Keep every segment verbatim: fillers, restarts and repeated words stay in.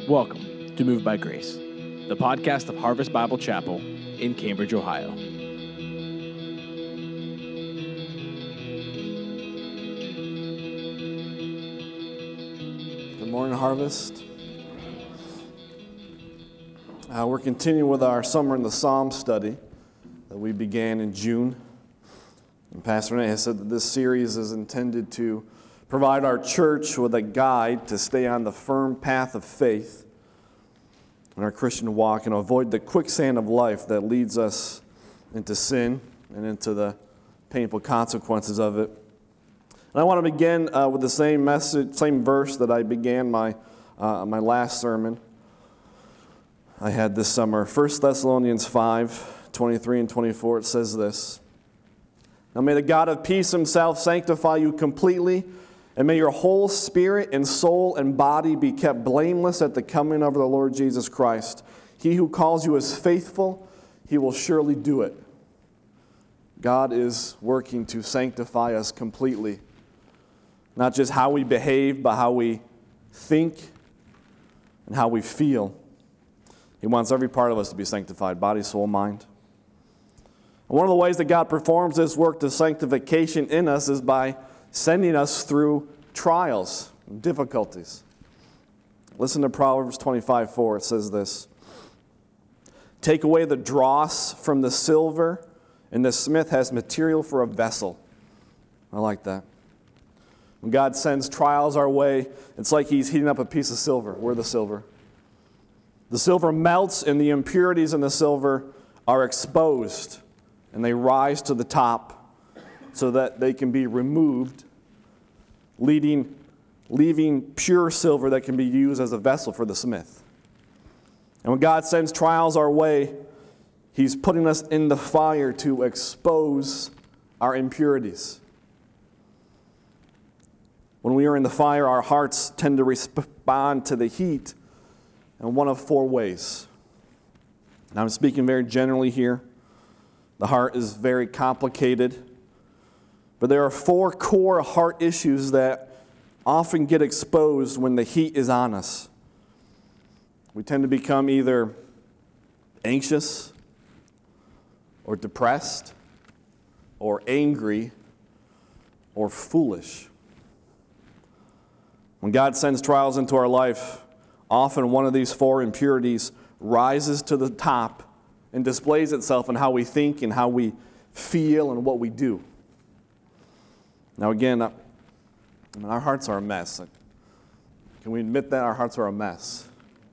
Welcome to Moved by Grace, the podcast of Harvest Bible Chapel in Cambridge, Ohio. Good morning, Harvest. Uh, we're continuing with our Summer in the Psalm study that we began in June. And Pastor Nate has said that this series is intended to provide our church with a guide to stay on the firm path of faith in our Christian walk and avoid the quicksand of life that leads us into sin and into the painful consequences of it. And I want to begin uh, with the same message, same verse that I began my uh, my last sermon I had this summer. First Thessalonians five, twenty-three and twenty-four, it says this: "Now may the God of peace himself sanctify you completely, and may your whole spirit and soul and body be kept blameless at the coming of the Lord Jesus Christ. He who calls you is faithful, he will surely do it." God is working to sanctify us completely. Not just how we behave, but how we think and how we feel. He wants every part of us to be sanctified, body, soul, mind. And one of the ways that God performs this work of sanctification in us is by sending us through trials and difficulties. Listen to Proverbs twenty-five four. It says this: "Take away the dross from the silver, and the smith has material for a vessel." I like that. When God sends trials our way, it's like he's heating up a piece of silver. We're the silver. The silver melts, and the impurities in the silver are exposed, and they rise to the top so that they can be removed, leading, leaving pure silver that can be used as a vessel for the smith. And when God sends trials our way, he's putting us in the fire to expose our impurities. When we are in the fire, our hearts tend to respond to the heat in one of four ways. Now, I'm speaking very generally here. The heart is very complicated. But there are four core heart issues that often get exposed when the heat is on us. We tend to become either anxious or depressed or angry or foolish. When God sends trials into our life, often one of these four impurities rises to the top and displays itself in how we think and how we feel and what we do. Now again, I mean, our hearts are a mess. Can we admit that our hearts are a mess?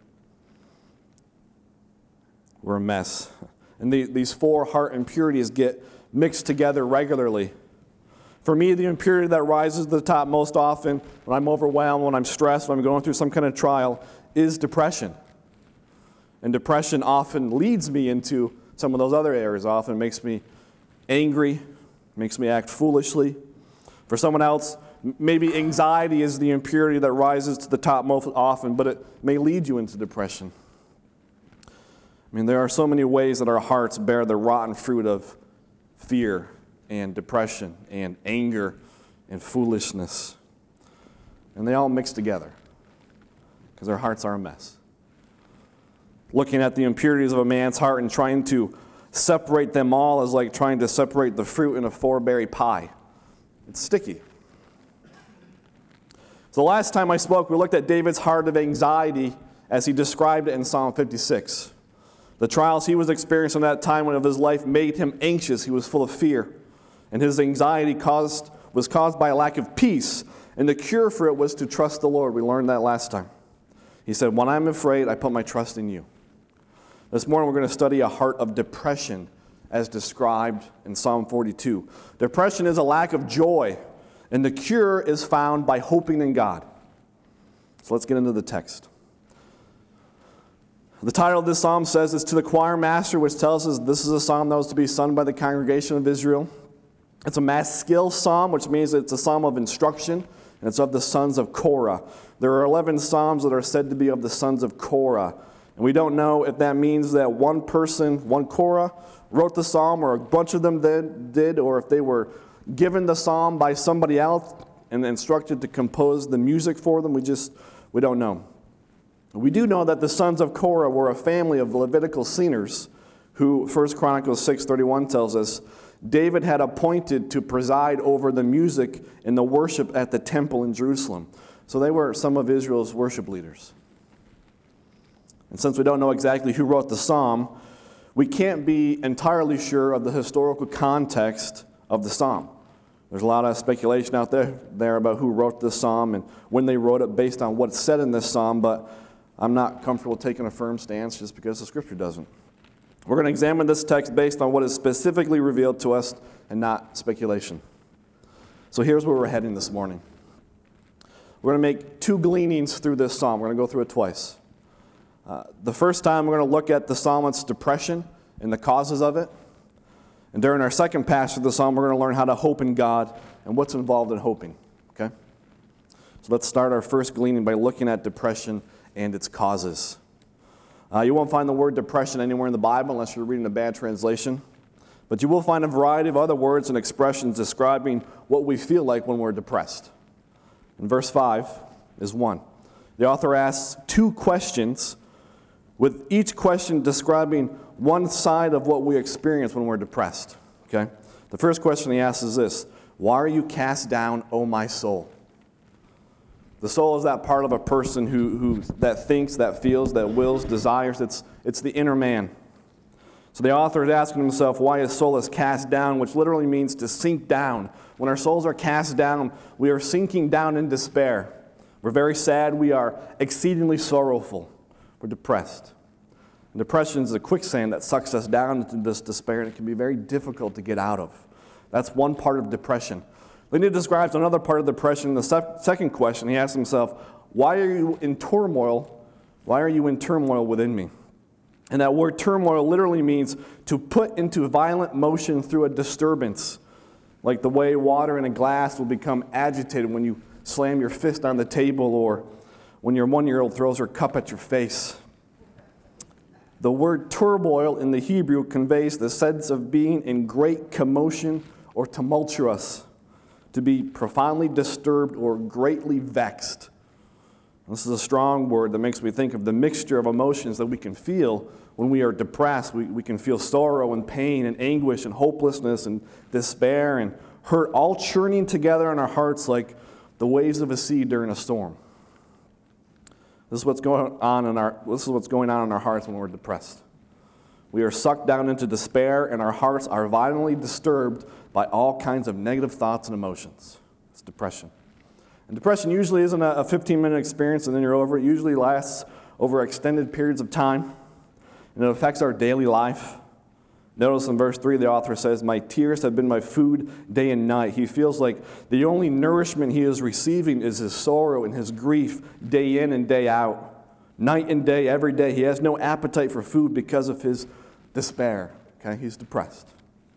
We're a mess. And the, these four heart impurities get mixed together regularly. For me, the impurity that rises to the top most often when I'm overwhelmed, when I'm stressed, when I'm going through some kind of trial, is depression. And depression often leads me into some of those other areas. Often makes me angry, makes me act foolishly. For someone else, maybe anxiety is the impurity that rises to the top most often, but it may lead you into depression. I mean, there are so many ways that our hearts bear the rotten fruit of fear and depression and anger and foolishness. And they all mix together because our hearts are a mess. Looking at the impurities of a man's heart and trying to separate them all is like trying to separate the fruit in a four-berry pie. It's sticky. So the last time I spoke, we looked at David's heart of anxiety as he described it in Psalm fifty-six. The trials he was experiencing at that time of his life made him anxious. He was full of fear. And his anxiety caused was caused by a lack of peace. And the cure for it was to trust the Lord. We learned that last time. He said, "When I'm afraid, I put my trust in you." This morning we're going to study a heart of depression as described in Psalm forty-two. Depression is a lack of joy, and the cure is found by hoping in God. So let's get into the text. The title of this psalm says it's to the choir master, which tells us this is a psalm that was to be sung by the congregation of Israel. It's a maskil psalm, which means it's a psalm of instruction, and it's of the sons of Korah. There are eleven psalms that are said to be of the sons of Korah. And we don't know if that means that one person, one Korah, wrote the psalm, or a bunch of them did, did, or if they were given the psalm by somebody else and instructed to compose the music for them. We just, we don't know. We do know that the sons of Korah were a family of Levitical singers who, First Chronicles six thirty-one tells us, David had appointed to preside over the music and the worship at the temple in Jerusalem. So they were some of Israel's worship leaders. And since we don't know exactly who wrote the psalm, we can't be entirely sure of the historical context of the psalm. There's a lot of speculation out there, there about who wrote this psalm and when they wrote it based on what's said in this psalm, but I'm not comfortable taking a firm stance just because the Scripture doesn't. We're going to examine this text based on what is specifically revealed to us and not speculation. So here's where we're heading this morning. We're going to make two gleanings through this psalm. We're going to go through it twice. Uh, the first time we're going to look at the psalmist's depression and the causes of it. And during our second passage of the psalm, we're going to learn how to hope in God and what's involved in hoping. Okay? So let's start our first gleaning by looking at depression and its causes. Uh, you won't find the word depression anywhere in the Bible unless you're reading a bad translation. But you will find a variety of other words and expressions describing what we feel like when we're depressed. In verse five is one. The author asks two questions, with each question describing one side of what we experience when we're depressed. Okay? The first question he asks is this: why are you cast down, O my soul? The soul is that part of a person who, who that thinks, that feels, that wills, desires. It's, it's the inner man. So the author is asking himself why his soul is cast down, which literally means to sink down. When our souls are cast down, we are sinking down in despair. We're very sad. We are exceedingly sorrowful. We're depressed. And depression is a quicksand that sucks us down into this despair, and it can be very difficult to get out of. That's one part of depression. Then he describes another part of depression. The se- second question, he asks himself, why are you in turmoil? Why are you in turmoil within me? And that word turmoil literally means to put into violent motion through a disturbance, like the way water in a glass will become agitated when you slam your fist on the table or when your one-year-old throws her cup at your face. The word turmoil in the Hebrew conveys the sense of being in great commotion or tumultuous, to be profoundly disturbed or greatly vexed. This is a strong word that makes me think of the mixture of emotions that we can feel when we are depressed. We, we can feel sorrow and pain and anguish and hopelessness and despair and hurt all churning together in our hearts like the waves of a sea during a storm. This is what's going on in our this is what's going on in our hearts when we're depressed. We are sucked down into despair, and our hearts are violently disturbed by all kinds of negative thoughts and emotions. It's depression. And depression usually isn't a fifteen-minute experience and then you're over. It usually lasts over extended periods of time, and it affects our daily life. Notice in verse three, the author says, my tears have been my food day and night. He feels like the only nourishment he is receiving is his sorrow and his grief day in and day out. Night and day, every day. He has no appetite for food because of his despair. Okay, he's depressed.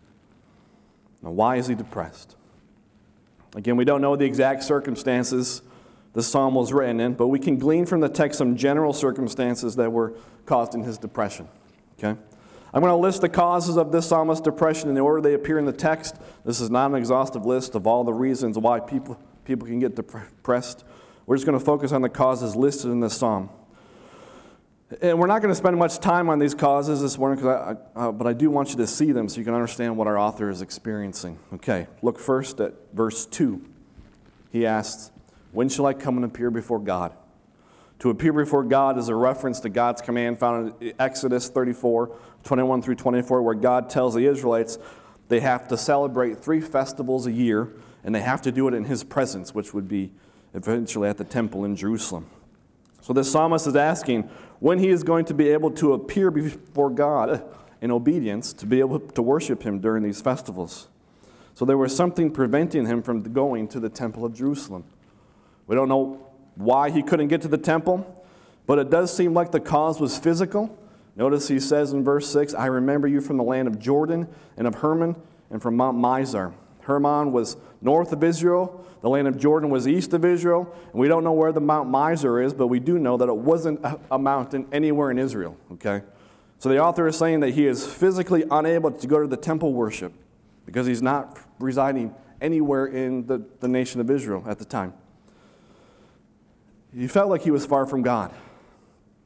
Now, why is he depressed? Again, we don't know the exact circumstances the psalm was written in, but we can glean from the text some general circumstances that were caused in his depression. Okay? I'm going to list the causes of this psalmist's depression in the order they appear in the text. This is not an exhaustive list of all the reasons why people, people can get depressed. We're just going to focus on the causes listed in this psalm. And we're not going to spend much time on these causes this morning, I, I, uh, but I do want you to see them so you can understand what our author is experiencing. Okay, look first at verse two. He asks, when shall I come and appear before God? To appear before God is a reference to God's command found in Exodus thirty-four, twenty-one through twenty-four, where God tells the Israelites they have to celebrate three festivals a year, and they have to do it in His presence, which would be eventually at the temple in Jerusalem. So this psalmist is asking when he is going to be able to appear before God in obedience, to be able to worship Him during these festivals. So there was something preventing him from going to the temple of Jerusalem. We don't know why he couldn't get to the temple, but it does seem like the cause was physical. Notice he says in verse six, I remember you from the land of Jordan and of Hermon and from Mount Mizar. Hermon was north of Israel. The land of Jordan was east of Israel. And we don't know where the Mount Mizar is, but we do know that it wasn't a mountain anywhere in Israel. Okay, so the author is saying that he is physically unable to go to the temple worship because he's not residing anywhere in the, the nation of Israel at the time. He felt like he was far from God.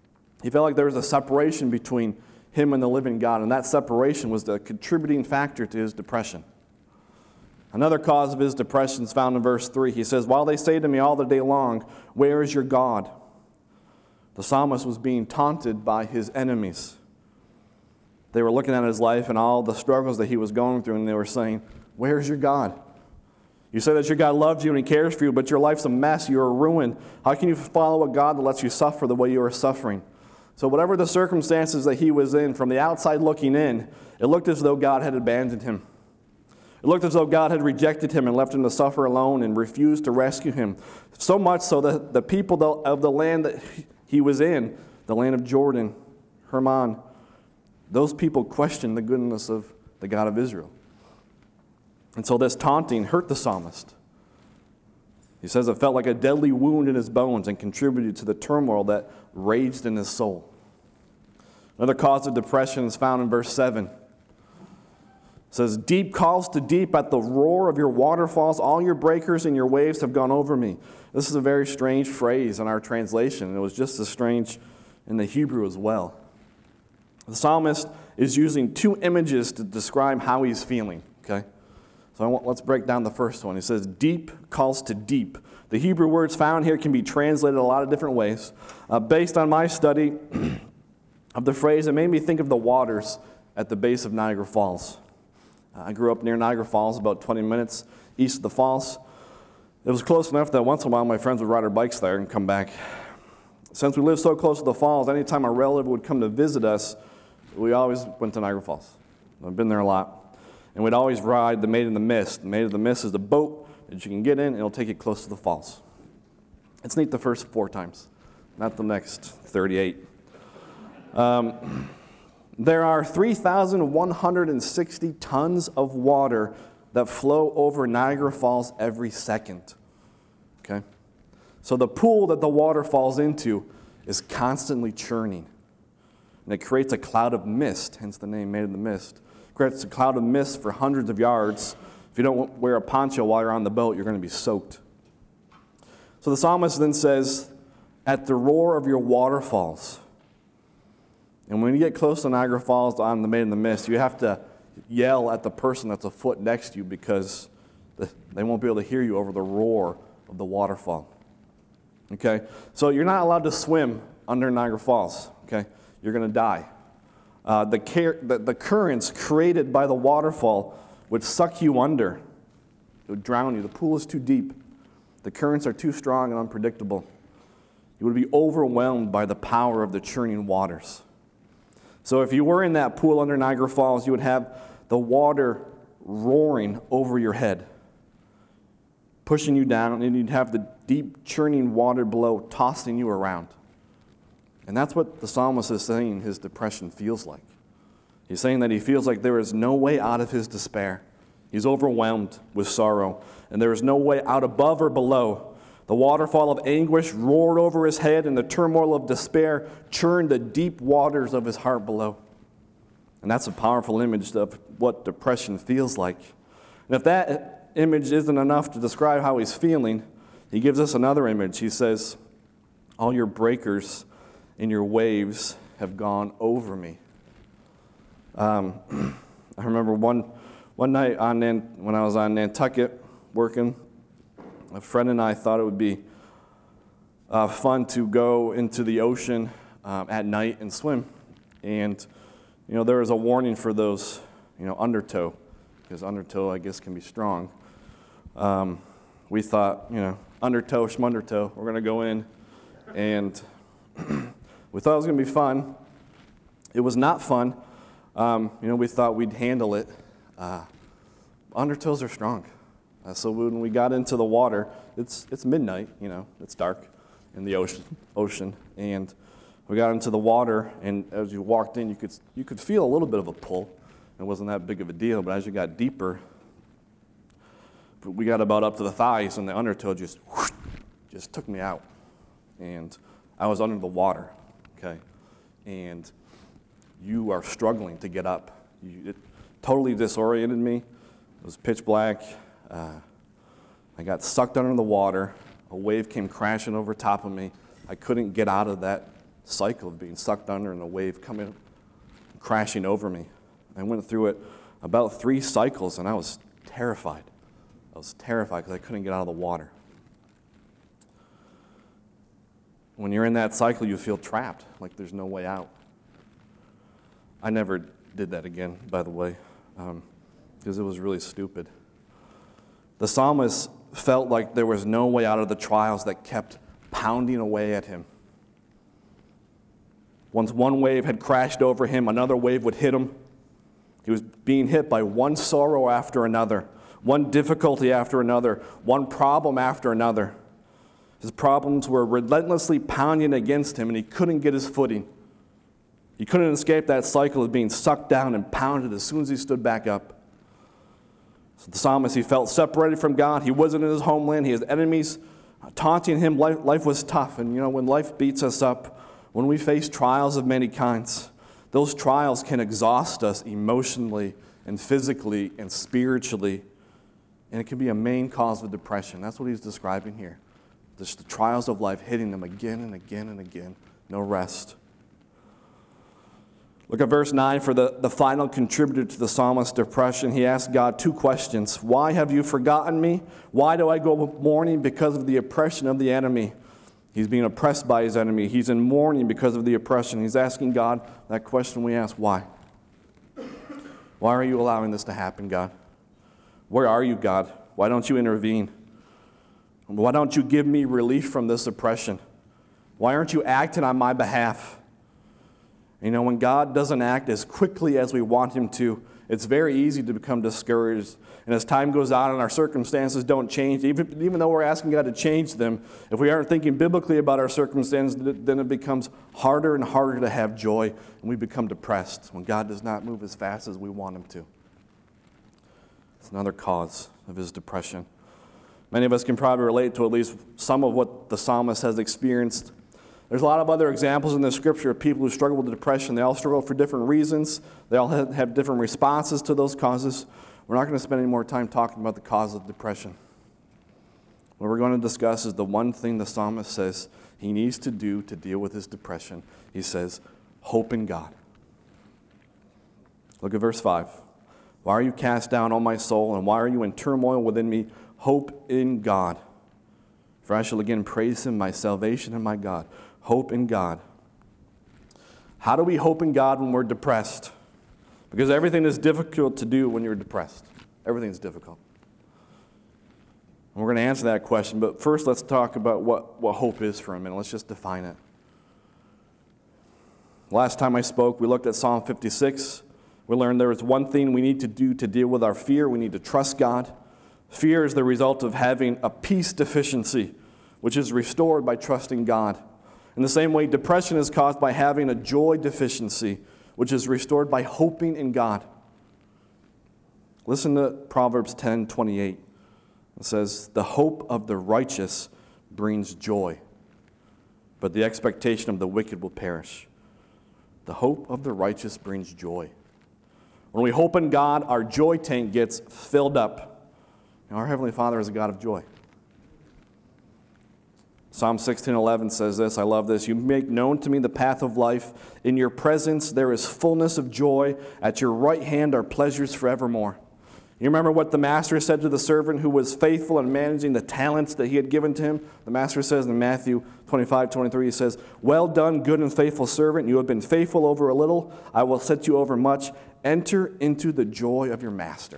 He felt like there was a separation between him and the living God, and that separation was the contributing factor to his depression. Another cause of his depression is found in verse three. He says, "While they say to me all the day long, 'Where is your God?'" The psalmist was being taunted by his enemies. They were looking at his life and all the struggles that he was going through, and they were saying, "Where is your God? You say that your God loves you and he cares for you, but your life's a mess. You're ruined. How can you follow a God that lets you suffer the way you are suffering?" So whatever the circumstances that he was in, from the outside looking in, it looked as though God had abandoned him. It looked as though God had rejected him and left him to suffer alone and refused to rescue him. So much so that the people of the land that he was in, the land of Jordan, Hermon, those people questioned the goodness of the God of Israel. And so this taunting hurt the psalmist. He says it felt like a deadly wound in his bones and contributed to the turmoil that raged in his soul. Another cause of depression is found in verse seven. It says, "Deep calls to deep at the roar of your waterfalls. All your breakers and your waves have gone over me." This is a very strange phrase in our translation, and it was just as strange in the Hebrew as well. The psalmist is using two images to describe how he's feeling, okay? So I want, let's break down the first one. He says, deep calls to deep. The Hebrew words found here can be translated a lot of different ways. Uh, based on my study of the phrase, it made me think of the waters at the base of Niagara Falls. Uh, I grew up near Niagara Falls, about twenty minutes east of the falls. It was close enough that once in a while my friends would ride their bikes there and come back. Since we lived so close to the falls, anytime a relative would come to visit us, we always went to Niagara Falls. I've been there a lot. And we'd always ride the Maid of the Mist. The Maid of the Mist is the boat that you can get in, and it'll take you close to the falls. It's neat the first four times, not the next thirty-eight. Um, there are three thousand one hundred sixty tons of water that flow over Niagara Falls every second. Okay? So the pool that the water falls into is constantly churning. And it creates a cloud of mist, hence the name Maid of the Mist. It creates a cloud of mist for hundreds of yards. If you don't wear a poncho while you're on the boat, you're going to be soaked. So the psalmist then says, "At the roar of your waterfalls." And when you get close to Niagara Falls on the Maid of the Mist, you have to yell at the person that's a foot next to you because they won't be able to hear you over the roar of the waterfall. Okay? So you're not allowed to swim under Niagara Falls. Okay? You're going to die. Uh, the, car- the, the currents created by the waterfall would suck you under. It would drown you. The pool is too deep. The currents are too strong and unpredictable. You would be overwhelmed by the power of the churning waters. So if you were in that pool under Niagara Falls, you would have the water roaring over your head, pushing you down, and you'd have the deep churning water below tossing you around. And that's what the psalmist is saying his depression feels like. He's saying that he feels like there is no way out of his despair. He's overwhelmed with sorrow, and there is no way out above or below. The waterfall of anguish roared over his head, and the turmoil of despair churned the deep waters of his heart below. And that's a powerful image of what depression feels like. And if that image isn't enough to describe how he's feeling, he gives us another image. He says, "All your breakers and your waves have gone over me." Um, I remember one one night on Nan, when I was on Nantucket working, a friend and I thought it would be uh, fun to go into the ocean um, at night and swim. And, you know, there was a warning for those, you know, undertow, because undertow, I guess, can be strong. Um, we thought, you know, undertow, schmundertow, we're going to go in, and we thought it was going to be fun. It was not fun. Um, you know, we thought we'd handle it. Uh, undertows are strong. Uh, so when we got into the water, it's it's midnight, you know, it's dark in the ocean, ocean, and we got into the water, and as you walked in, you could you could feel a little bit of a pull. It wasn't that big of a deal, but as you got deeper, we got about up to the thighs, and the undertow just whoosh, just took me out, and I was under the water, okay, and you are struggling to get up. You, it totally disoriented me. It was pitch black. Uh, I got sucked under the water. A wave came crashing over top of me. I couldn't get out of that cycle of being sucked under and a wave coming, crashing over me. I went through it about three cycles, and I was terrified. I was terrified because I couldn't get out of the water. When you're in that cycle, you feel trapped, like there's no way out. I never did that again, by the way, um, because it was really stupid. The psalmist felt like there was no way out of the trials that kept pounding away at him. Once one wave had crashed over him, another wave would hit him. He was being hit by one sorrow after another, one difficulty after another, one problem after another. His problems were relentlessly pounding against him, and he couldn't get his footing. He couldn't escape that cycle of being sucked down and pounded as soon as he stood back up. So the psalmist, he felt separated from God. He wasn't in his homeland. He had enemies taunting him. Life, life was tough. And, you know, when life beats us up, when we face trials of many kinds, those trials can exhaust us emotionally and physically and spiritually. And it can be a main cause of depression. That's what he's describing here. Just the trials of life hitting them again and again and again. No rest. Look at verse nine for the, the final contributor to the psalmist's depression. He asked God two questions. Why have you forgotten me? Why do I go mourning? Because of the oppression of the enemy. He's being oppressed by his enemy. He's in mourning because of the oppression. He's asking God that question we ask, why? Why are you allowing this to happen, God? Where are you, God? Why don't you intervene? Why don't you give me relief from this oppression? Why aren't you acting on my behalf? You know, when God doesn't act as quickly as we want him to, it's very easy to become discouraged. And as time goes on and our circumstances don't change, even, even though we're asking God to change them, if we aren't thinking biblically about our circumstances, then it becomes harder and harder to have joy, and we become depressed when God does not move as fast as we want him to. It's another cause of his depression. Many of us can probably relate to at least some of what the psalmist has experienced. There's a lot of other examples in the scripture of people who struggle with depression. They all struggle for different reasons. They all have different responses to those causes. We're not going to spend any more time talking about the cause of depression. What we're going to discuss is the one thing the psalmist says he needs to do to deal with his depression. He says, hope in God. Look at verse five. Why are you cast down, O my soul, and why are you in turmoil within me? Hope in God. For I shall again praise him, my salvation and my God. Hope in God. How do we hope in God when we're depressed? Because everything is difficult to do when you're depressed. Everything's difficult. And we're going to answer that question, but first let's talk about what, what hope is for a minute. Let's just define it. Last time I spoke, we looked at Psalm fifty-six. We learned there is one thing we need to do to deal with our fear. We need to trust God. Fear is the result of having a peace deficiency, which is restored by trusting God. In the same way, depression is caused by having a joy deficiency, which is restored by hoping in God. Listen to Proverbs ten twenty-eight. It says, the hope of the righteous brings joy, but the expectation of the wicked will perish. The hope of the righteous brings joy. When we hope in God, our joy tank gets filled up. And our Heavenly Father is a God of joy. Psalm sixteen eleven says this, I love this. You make known to me the path of life. In your presence there is fullness of joy. At your right hand are pleasures forevermore. You remember what the master said to the servant who was faithful in managing the talents that he had given to him? The master says in Matthew twenty-five twenty-three, he says, well done, good and faithful servant. You have been faithful over a little. I will set you over much. Enter into the joy of your master.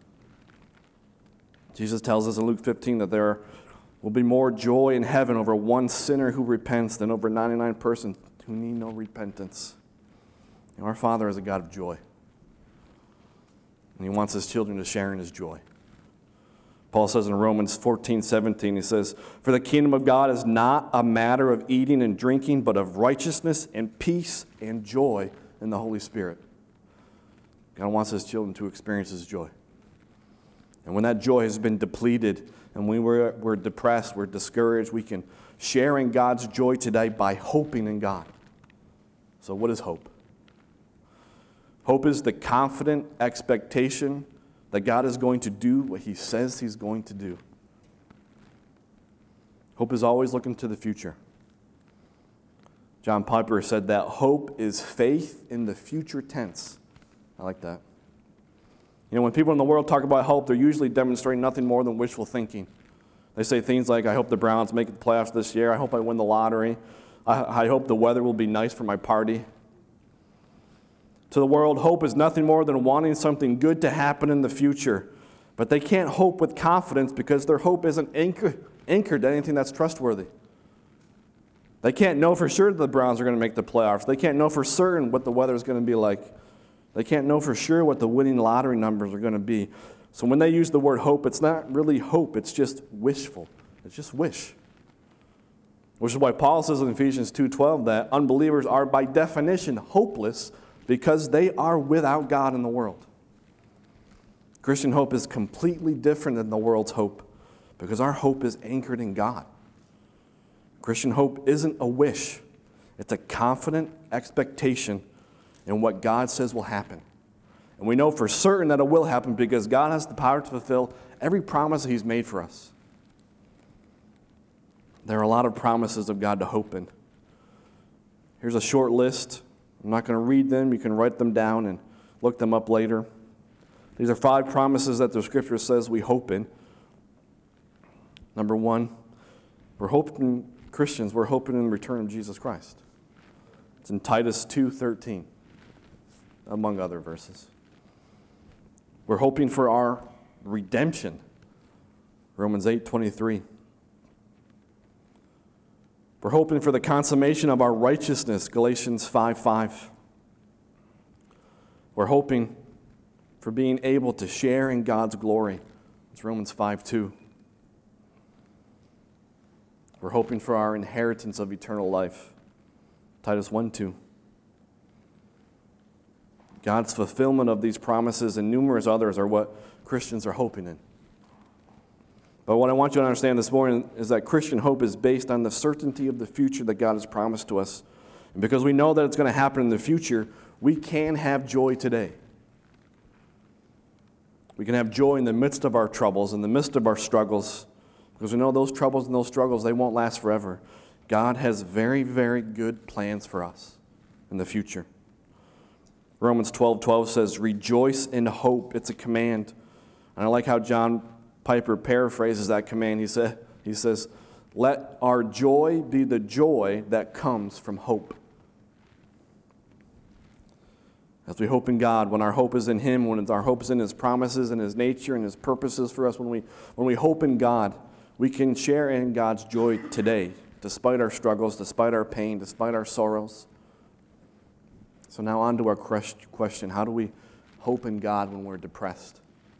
Jesus tells us in Luke fifteen that there will be more joy in heaven over one sinner who repents than over ninety-nine persons who need no repentance. And our Father is a God of joy. And he wants his children to share in his joy. Paul says in Romans fourteen seventeen, he says, for the kingdom of God is not a matter of eating and drinking, but of righteousness and peace and joy in the Holy Spirit. God wants his children to experience his joy. And when that joy has been depleted and we were, we're depressed, we're discouraged, we can share in God's joy today by hoping in God. So what is hope? Hope is the confident expectation that God is going to do what he says he's going to do. Hope is always looking to the future. John Piper said that hope is faith in the future tense. I like that. You know, when people in the world talk about hope, they're usually demonstrating nothing more than wishful thinking. They say things like, I hope the Browns make the playoffs this year. I hope I win the lottery. I, I hope the weather will be nice for my party. To the world, hope is nothing more than wanting something good to happen in the future. But they can't hope with confidence because their hope isn't anchor, anchored to anything that's trustworthy. They can't know for sure that the Browns are going to make the playoffs. They can't know for certain what the weather is going to be like. They can't know for sure what the winning lottery numbers are going to be. So when they use the word hope, it's not really hope. It's just wishful. It's just wish. Which is why Paul says in Ephesians two twelve that unbelievers are by definition hopeless because they are without God in the world. Christian hope is completely different than the world's hope because our hope is anchored in God. Christian hope isn't a wish. It's a confident expectation in what God says will happen. And we know for certain that it will happen because God has the power to fulfill every promise He's made for us. There are a lot of promises of God to hope in. Here's a short list. I'm not going to read them. You can write them down and look them up later. These are five promises that the Scripture says we hope in. Number one, we're hoping, Christians, we're hoping in the return of Jesus Christ. It's in Titus two thirteen, among other verses. We're hoping for our redemption, Romans eight twenty-three. We're hoping for the consummation of our righteousness, Galatians five five. We're hoping for being able to share in God's glory, it's Romans five two. We're hoping for our inheritance of eternal life, Titus one two. God's fulfillment of these promises and numerous others are what Christians are hoping in. But what I want you to understand this morning is that Christian hope is based on the certainty of the future that God has promised to us. And because we know that it's going to happen in the future, we can have joy today. We can have joy in the midst of our troubles, in the midst of our struggles, because we know those troubles and those struggles, they won't last forever. God has very, very good plans for us in the future. Romans twelve twelve says, rejoice in hope. It's a command. And I like how John Piper paraphrases that command. He said, he says, let our joy be the joy that comes from hope. As we hope in God, when our hope is in Him, when our hope is in His promises and His nature and His purposes for us, when we, when we hope in God, we can share in God's joy today, despite our struggles, despite our pain, despite our sorrows. So now on to our question, how do we hope in God when we're depressed?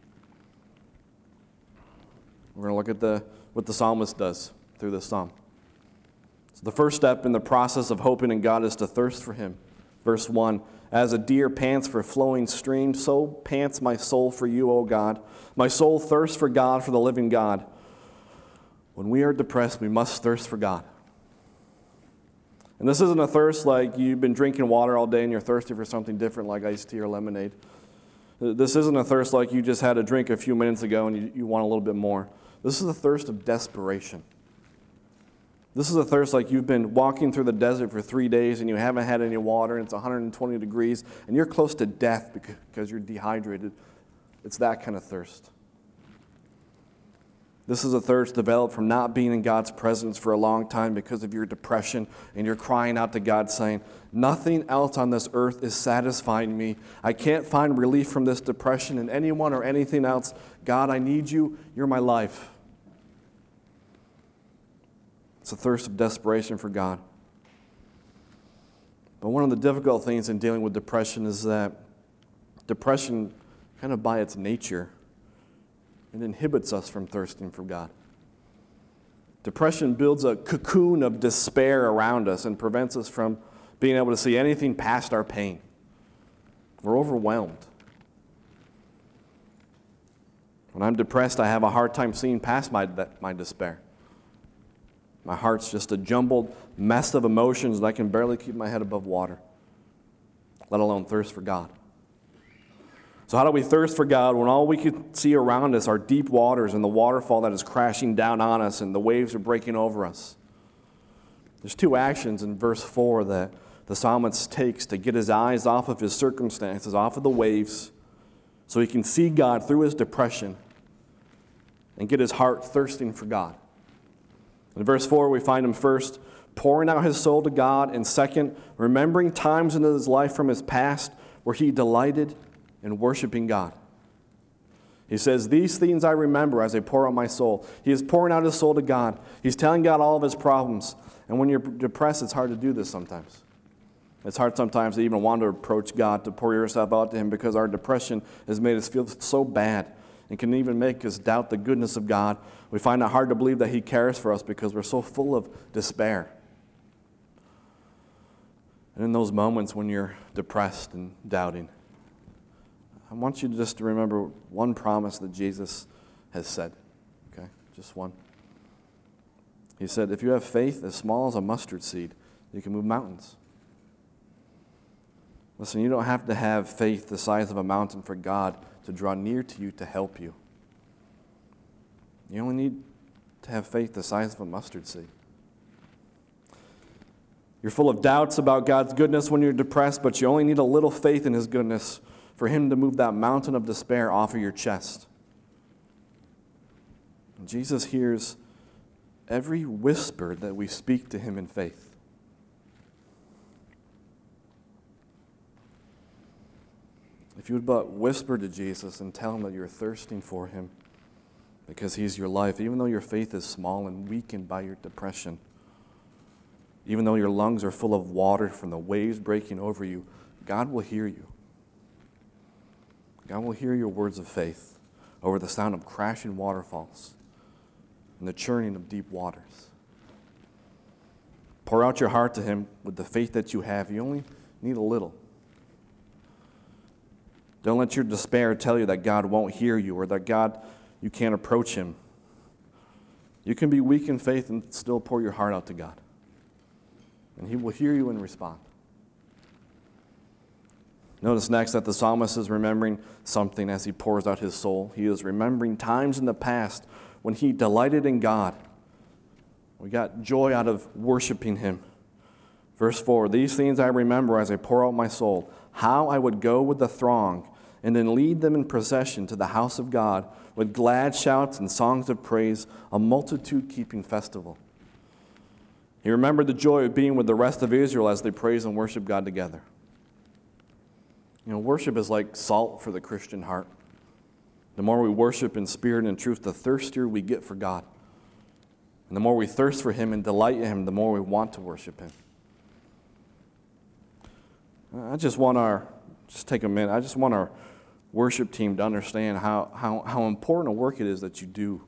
We're going to look at the, what the psalmist does through this psalm. So the first step in the process of hoping in God is to thirst for Him. Verse one, as a deer pants for flowing streams, so pants my soul for you, O God. My soul thirsts for God, for the living God. When we are depressed, we must thirst for God. And this isn't a thirst like you've been drinking water all day and you're thirsty for something different like iced tea or lemonade. This isn't a thirst like you just had a drink a few minutes ago and you, you want a little bit more. This is a thirst of desperation. This is a thirst like you've been walking through the desert for three days and you haven't had any water and it's one hundred twenty degrees and you're close to death because you're dehydrated. It's that kind of thirst. This is a thirst developed from not being in God's presence for a long time because of your depression, and you're crying out to God saying, nothing else on this earth is satisfying me. I can't find relief from this depression in anyone or anything else. God, I need you. You're my life. It's a thirst of desperation for God. But one of the difficult things in dealing with depression is that depression, kind of by its nature, it inhibits us from thirsting for God. Depression builds a cocoon of despair around us and prevents us from being able to see anything past our pain. We're overwhelmed. When I'm depressed, I have a hard time seeing past my, my despair. My heart's just a jumbled mess of emotions, and I can barely keep my head above water, let alone thirst for God. So how do we thirst for God when all we can see around us are deep waters and the waterfall that is crashing down on us and the waves are breaking over us? There's two actions in verse four that the psalmist takes to get his eyes off of his circumstances, off of the waves, so he can see God through his depression and get his heart thirsting for God. In verse four, we find him first pouring out his soul to God, and second, remembering times in his life from his past where he delighted in worshiping God. He says, "These things I remember as I pour out my soul." He is pouring out his soul to God. He's telling God all of his problems. And when you're depressed, it's hard to do this sometimes. It's hard sometimes to even want to approach God, to pour yourself out to him, because our depression has made us feel so bad and can even make us doubt the goodness of God. We find it hard to believe that he cares for us because we're so full of despair. And in those moments when you're depressed and doubting, I want you to just to remember one promise that Jesus has said, okay? Just one. He said, if you have faith as small as a mustard seed, you can move mountains. Listen, you don't have to have faith the size of a mountain for God to draw near to you to help you. You only need to have faith the size of a mustard seed. You're full of doubts about God's goodness when you're depressed, but you only need a little faith in his goodness for him to move that mountain of despair off of your chest. And Jesus hears every whisper that we speak to him in faith. If you would but whisper to Jesus and tell him that you're thirsting for him because he's your life, even though your faith is small and weakened by your depression, even though your lungs are full of water from the waves breaking over you, God will hear you. God will hear your words of faith over the sound of crashing waterfalls and the churning of deep waters. Pour out your heart to him with the faith that you have. You only need a little. Don't let your despair tell you that God won't hear you or that God, you can't approach him. You can be weak in faith and still pour your heart out to God. And he will hear you and respond. Notice next that the psalmist is remembering something as he pours out his soul. He is remembering times in the past when he delighted in God. We got joy out of worshiping him. Verse four, these things I remember as I pour out my soul, how I would go with the throng and then lead them in procession to the house of God with glad shouts and songs of praise, a multitude-keeping festival. He remembered the joy of being with the rest of Israel as they praise and worship God together. You know, worship is like salt for the Christian heart. The more we worship in spirit and truth, the thirstier we get for God. And the more we thirst for him and delight in him, the more we want to worship him. I just want our, just take a minute, I just want our worship team to understand how, how, how important a work it is that you do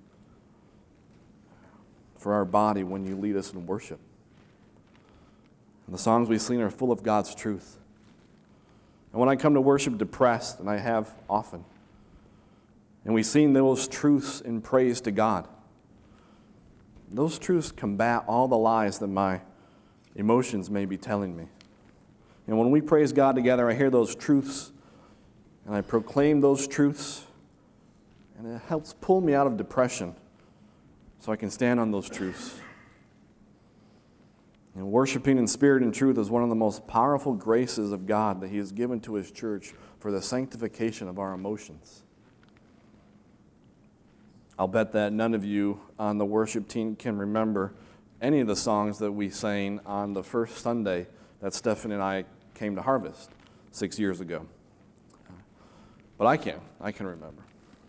for our body when you lead us in worship. And the songs we sing are full of God's truth. And when I come to worship depressed, and I have often, and we sing those truths in praise to God, those truths combat all the lies that my emotions may be telling me. And when we praise God together, I hear those truths, and I proclaim those truths, and it helps pull me out of depression so I can stand on those truths. And worshiping in spirit and truth is one of the most powerful graces of God that he has given to his church for the sanctification of our emotions. I'll bet that none of you on the worship team can remember any of the songs that we sang on the first Sunday that Stephanie and I came to Harvest six years ago. But I can. I can remember.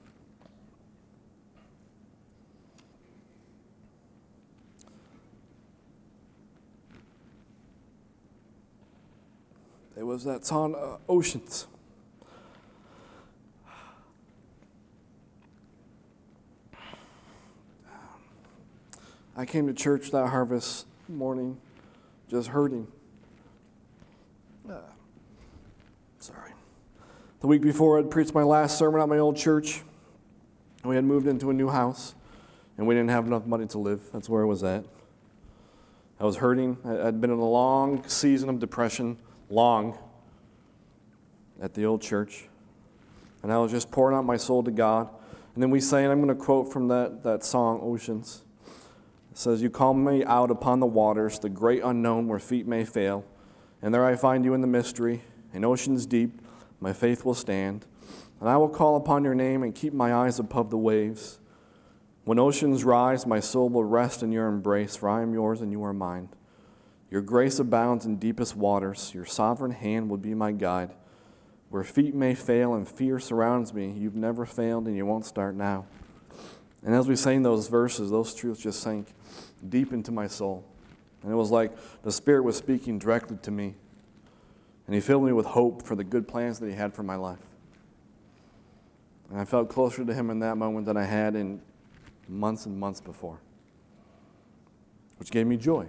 It was that song, uh, Oceans. I came to church that harvest morning just hurting. Uh, sorry. The week before, I'd preached my last sermon at my old church. We had moved into a new house, and we didn't have enough money to live. That's where I was at. I was hurting. I'd been in a long season of depression, long, at the old church. And I was just pouring out my soul to God. And then we sang, I'm going to quote from that, that song, Oceans. says, you call me out upon the waters, the great unknown where feet may fail. And there I find you in the mystery, in oceans deep, my faith will stand. And I will call upon your name and keep my eyes above the waves. When oceans rise, my soul will rest in your embrace, for I am yours and you are mine. Your grace abounds in deepest waters. Your sovereign hand will be my guide. Where feet may fail and fear surrounds me, you've never failed and you won't start now. And as we sang those verses, those truths just sank deep into my soul. And it was like the Spirit was speaking directly to me. And He filled me with hope for the good plans that He had for my life. And I felt closer to Him in that moment than I had in months and months before, which gave me joy.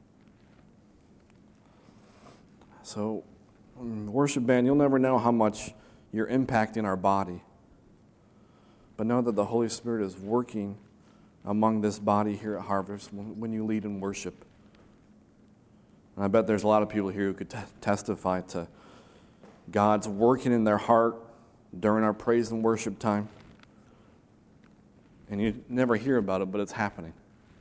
So, worship band, you'll never know how much you're impacting our body. But know that the Holy Spirit is working among this body here at Harvest when you lead in worship. And I bet there's a lot of people here who could t- testify to God's working in their heart during our praise and worship time. And you never hear about it, but it's happening.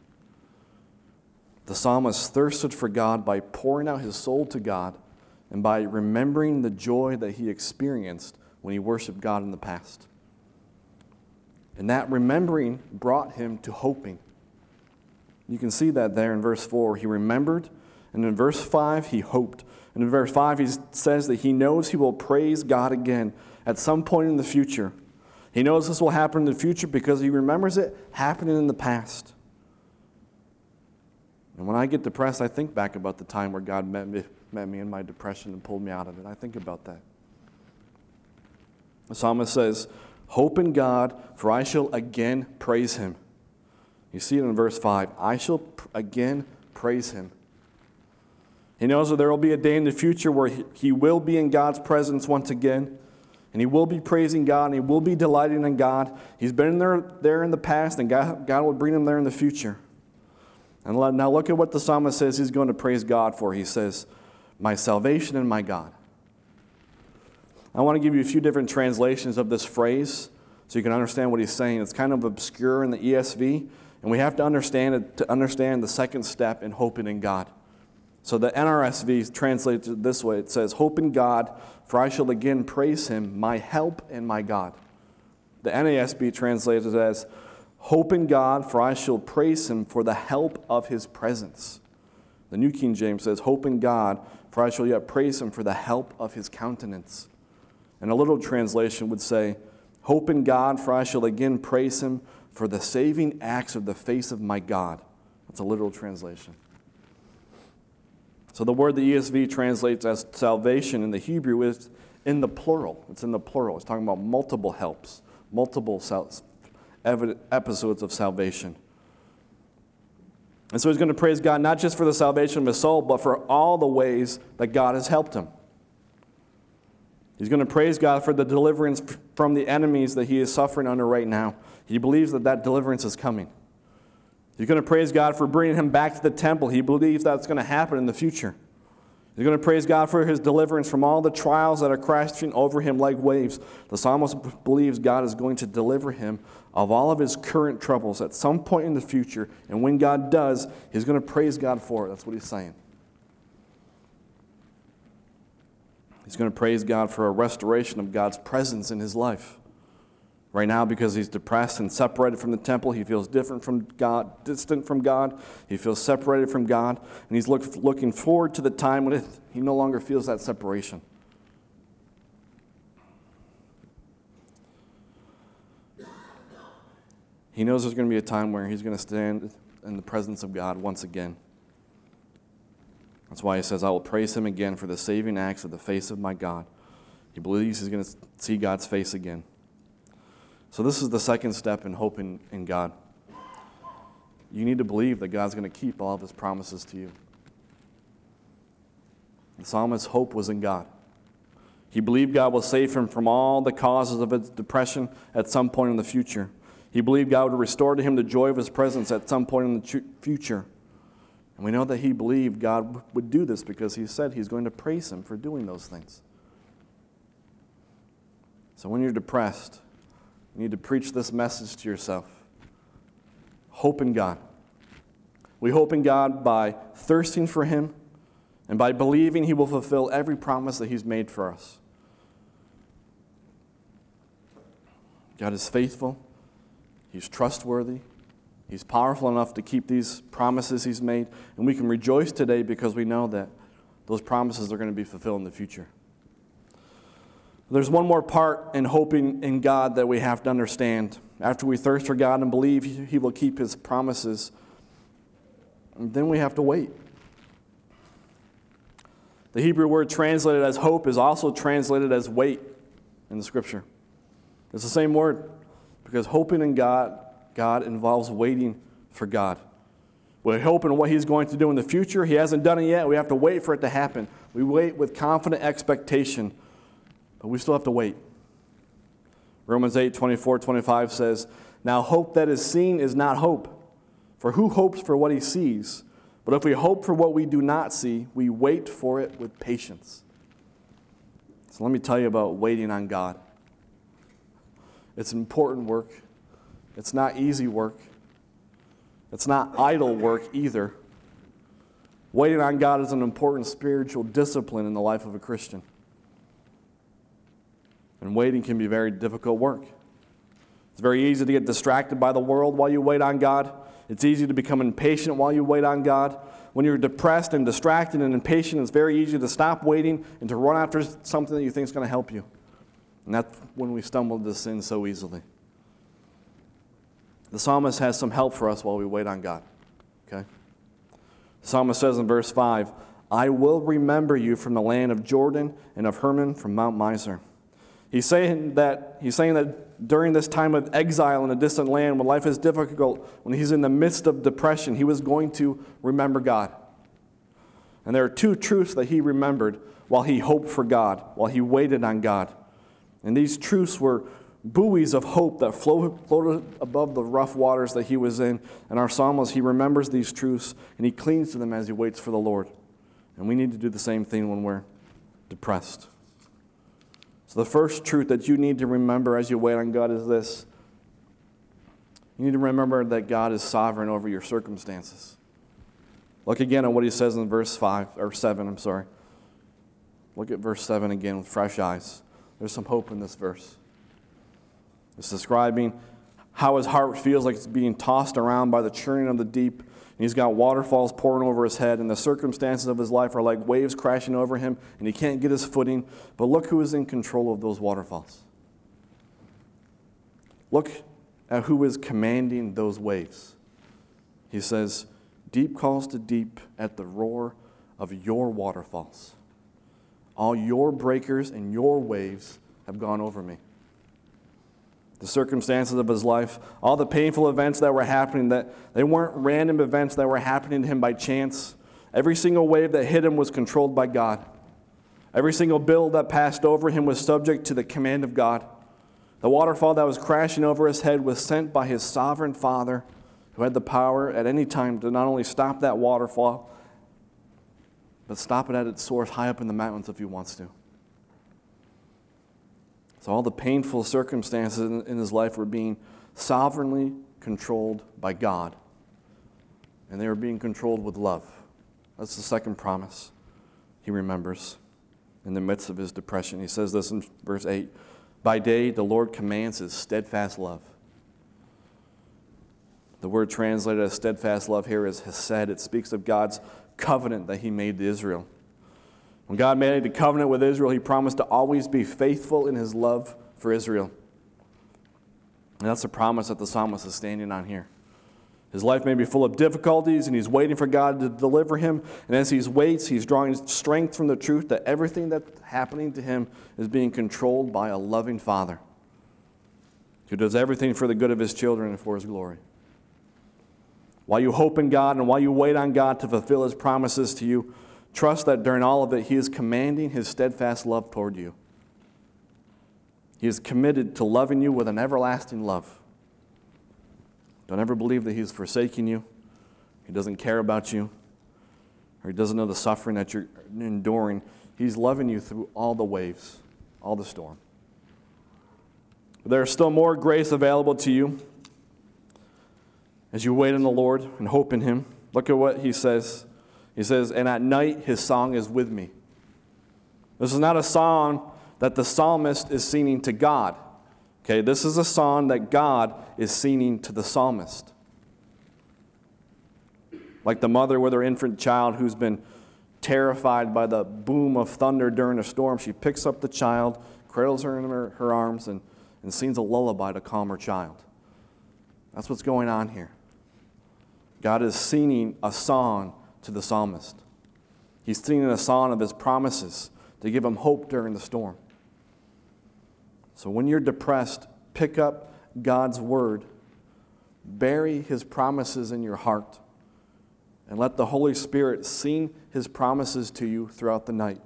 The psalmist thirsted for God by pouring out his soul to God and by remembering the joy that he experienced when he worshiped God in the past. And that remembering brought him to hoping. You can see that there in verse four. He remembered, and in verse five, he hoped. And in verse five, he says that he knows he will praise God again at some point in the future. He knows this will happen in the future because he remembers it happening in the past. And when I get depressed, I think back about the time where God met me, met me in my depression and pulled me out of it. I think about that. The psalmist says, hope in God, for I shall again praise him. You see it in verse five. I shall pr- again praise him. He knows that there will be a day in the future where he, he will be in God's presence once again. And he will be praising God, and he will be delighting in God. He's been there, there in the past, and God, God will bring him there in the future. And let, now look at what the psalmist says he's going to praise God for. He says, my salvation and my God. I want to give you a few different translations of this phrase so you can understand what he's saying. It's kind of obscure in the E S V, and we have to understand it to understand the second step in hoping in God. So the N R S V translates it this way. It says, hope in God, for I shall again praise him, my help and my God. The N A S B translates it as, hope in God, for I shall praise him for the help of his presence. The New King James says, hope in God, for I shall yet praise him for the help of his countenance. And a little translation would say, hope in God, for I shall again praise him for the saving acts of the face of my God. That's a literal translation. So the word the E S V translates as salvation in the Hebrew is in the plural. It's in the plural. It's talking about multiple helps, multiple episodes of salvation. And so he's going to praise God not just for the salvation of his soul, but for all the ways that God has helped him. He's going to praise God for the deliverance from the enemies that he is suffering under right now. He believes that that deliverance is coming. He's going to praise God for bringing him back to the temple. He believes that's going to happen in the future. He's going to praise God for his deliverance from all the trials that are crashing over him like waves. The psalmist believes God is going to deliver him of all of his current troubles at some point in the future. And when God does, he's going to praise God for it. That's what he's saying. He's going to praise God for a restoration of God's presence in his life. Right now, because he's depressed and separated from the temple, he feels different from God, distant from God. He feels separated from God, and he's look, looking forward to the time when it, he no longer feels that separation. He knows there's going to be a time where he's going to stand in the presence of God once again. That's why he says, I will praise him again for the saving acts of the face of my God. He believes he's going to see God's face again. So this is the second step in hope in, in God. You need to believe that God's going to keep all of his promises to you. The psalmist's hope was in God. He believed God will save him from all the causes of his depression at some point in the future. He believed God would restore to him the joy of his presence at some point in the future. And we know that he believed God would do this because he said he's going to praise him for doing those things. So when you're depressed, you need to preach this message to yourself. Hope in God. We hope in God by thirsting for Him and by believing He will fulfill every promise that He's made for us. God is faithful. He's trustworthy. He's powerful enough to keep these promises He's made. And we can rejoice today because we know that those promises are going to be fulfilled in the future. There's one more part in hoping in God that we have to understand. After we thirst for God and believe He will keep His promises, then we have to wait. The Hebrew word translated as hope is also translated as wait in the Scripture. It's the same word, because hoping in God, God involves waiting for God. We hope in what He's going to do in the future. He hasn't done it yet. We have to wait for it to happen. We wait with confident expectation, but we still have to wait. Romans eight, twenty-four, twenty-five says, "Now hope that is seen is not hope. For who hopes for what he sees? But if we hope for what we do not see, we wait for it with patience." So let me tell you about waiting on God. It's important work. It's not easy work. It's not idle work either. Waiting on God is an important spiritual discipline in the life of a Christian. And waiting can be very difficult work. It's very easy to get distracted by the world while you wait on God. It's easy to become impatient while you wait on God. When you're depressed and distracted and impatient, it's very easy to stop waiting and to run after something that you think is going to help you. And that's when we stumble into sin so easily. The psalmist has some help for us while we wait on God. Okay? The psalmist says in verse five, "I will remember you from the land of Jordan and of Hermon from Mount Mizar." He's saying that he's saying that during this time of exile in a distant land, when life is difficult, when he's in the midst of depression, he was going to remember God. And there are two truths that he remembered while he hoped for God, while he waited on God. And these truths were buoys of hope that floated above the rough waters that he was in. And our psalmist, he remembers these truths and he clings to them as he waits for the Lord. And we need to do the same thing when we're depressed. So the first truth that you need to remember as you wait on God is this. You need to remember that God is sovereign over your circumstances. Look again at what he says in verse five or seven, I'm sorry. Look at verse seven again with fresh eyes. There's some hope in this verse. It's describing how his heart feels like it's being tossed around by the churning of the deep. And he's got waterfalls pouring over his head, and the circumstances of his life are like waves crashing over him, and he can't get his footing. But look who is in control of those waterfalls. Look at who is commanding those waves. He says, "Deep calls to deep at the roar of your waterfalls. All your breakers and your waves have gone over me." The circumstances of his life, all the painful events that were happening, that they weren't random events that were happening to him by chance. Every single wave that hit him was controlled by God. Every single bill that passed over him was subject to the command of God. The waterfall that was crashing over his head was sent by his sovereign Father, who had the power at any time to not only stop that waterfall, but stop it at its source high up in the mountains if he wants to. So all the painful circumstances in his life were being sovereignly controlled by God. And they were being controlled with love. That's the second promise he remembers in the midst of his depression. He says this in verse eight, "By day the Lord commands his steadfast love." The word translated as steadfast love here is hesed. It speaks of God's covenant that he made to Israel. When God made a covenant with Israel, he promised to always be faithful in his love for Israel. And that's the promise that the psalmist is standing on here. His life may be full of difficulties, and he's waiting for God to deliver him. And as he waits, he's drawing strength from the truth that everything that's happening to him is being controlled by a loving Father who does everything for the good of his children and for his glory. While you hope in God and while you wait on God to fulfill his promises to you, trust that during all of it, he is commanding his steadfast love toward you. He is committed to loving you with an everlasting love. Don't ever believe that he's forsaking you, he doesn't care about you, or he doesn't know the suffering that you're enduring. He's loving you through all the waves, all the storm. But there is still more grace available to you as you wait on the Lord and hope in him. Look at what he says. He says, and at night his song is with me. This is not a song that the psalmist is singing to God. Okay, this is a song that God is singing to the psalmist. Like the mother with her infant child who's been terrified by the boom of thunder during a storm, she picks up the child, cradles her in her, her arms, and, and sings a lullaby to calm her child. That's what's going on here. God is singing a song to the psalmist. He's singing a song of his promises to give him hope during the storm. So when you're depressed, pick up God's word, bury his promises in your heart, and let the Holy Spirit sing his promises to you throughout the night.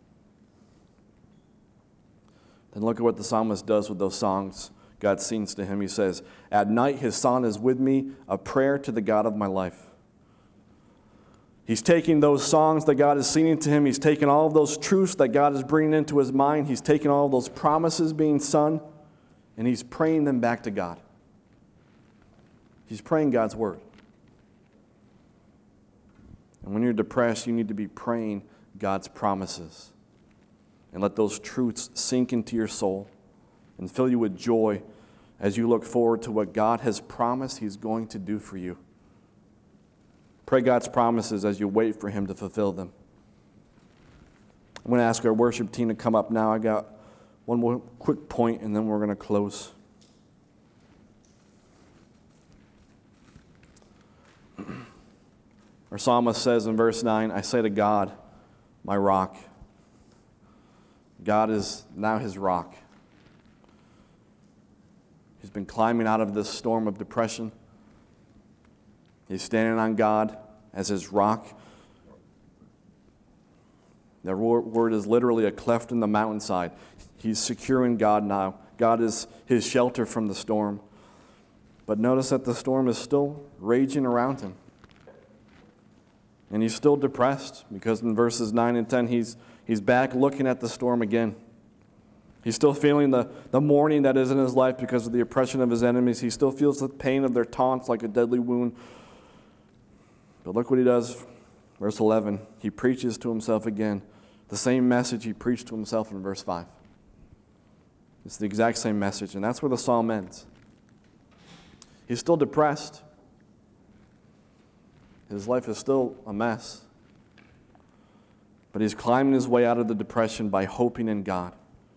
Then look at what the psalmist does with those songs God sings to him. He says, at night his song is with me, a prayer to the God of my life. He's taking those songs that God is singing to him. He's taking all of those truths that God is bringing into his mind. He's taking all of those promises being sung, and he's praying them back to God. He's praying God's word. And when you're depressed, you need to be praying God's promises. And let those truths sink into your soul and fill you with joy as you look forward to what God has promised he's going to do for you. Pray God's promises as you wait for him to fulfill them. I'm going to ask our worship team to come up now. I got one more quick point, and then we're going to close. Our psalmist says in verse nine, I say to God, my rock. God is now his rock. He's been climbing out of this storm of depression. He's standing on God as his rock. That word is literally a cleft in the mountainside. He's secure in God now. God is his shelter from the storm. But notice that the storm is still raging around him. And he's still depressed because in verses nine and ten, he's, he's back looking at the storm again. He's still feeling the, the mourning that is in his life because of the oppression of his enemies. He still feels the pain of their taunts like a deadly wound. But look what he does. Verse eleven, he preaches to himself again the same message he preached to himself in verse five. It's the exact same message, and that's where the psalm ends. He's still depressed. His life is still a mess. But he's climbing his way out of the depression by hoping in God.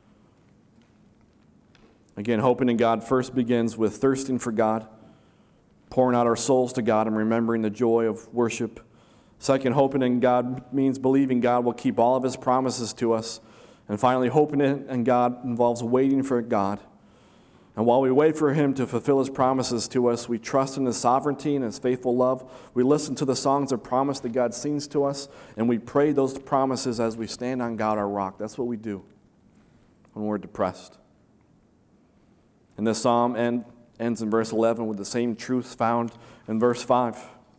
Again, hoping in God first begins with thirsting for God, pouring out our souls to God and remembering the joy of worship. Second, hoping in God means believing God will keep all of his promises to us. And finally, hoping in God involves waiting for God. And while we wait for him to fulfill his promises to us, we trust in his sovereignty and his faithful love. We listen to the songs of promise that God sings to us, and we pray those promises as we stand on God, our rock. That's what we do when we're depressed. And this psalm end, ends in verse eleven with the same truths found in verse five,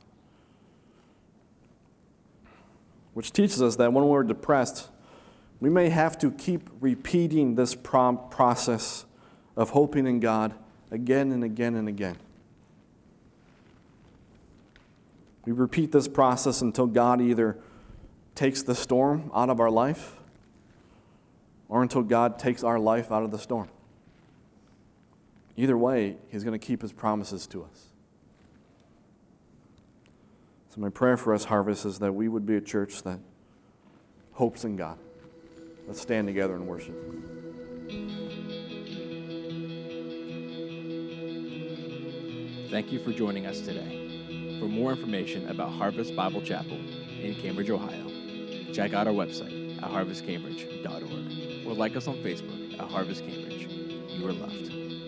which teaches us that when we're depressed, we may have to keep repeating this prom- process of hoping in God again and again and again. We repeat this process until God either takes the storm out of our life or until God takes our life out of the storm. Either way, he's going to keep his promises to us. So my prayer for us, Harvest, is that we would be a church that hopes in God. Let's stand together and worship. Thank you for joining us today. For more information about Harvest Bible Chapel in Cambridge, Ohio, check out our website at harvest cambridge dot org or like us on Facebook at Harvest Cambridge. You are loved.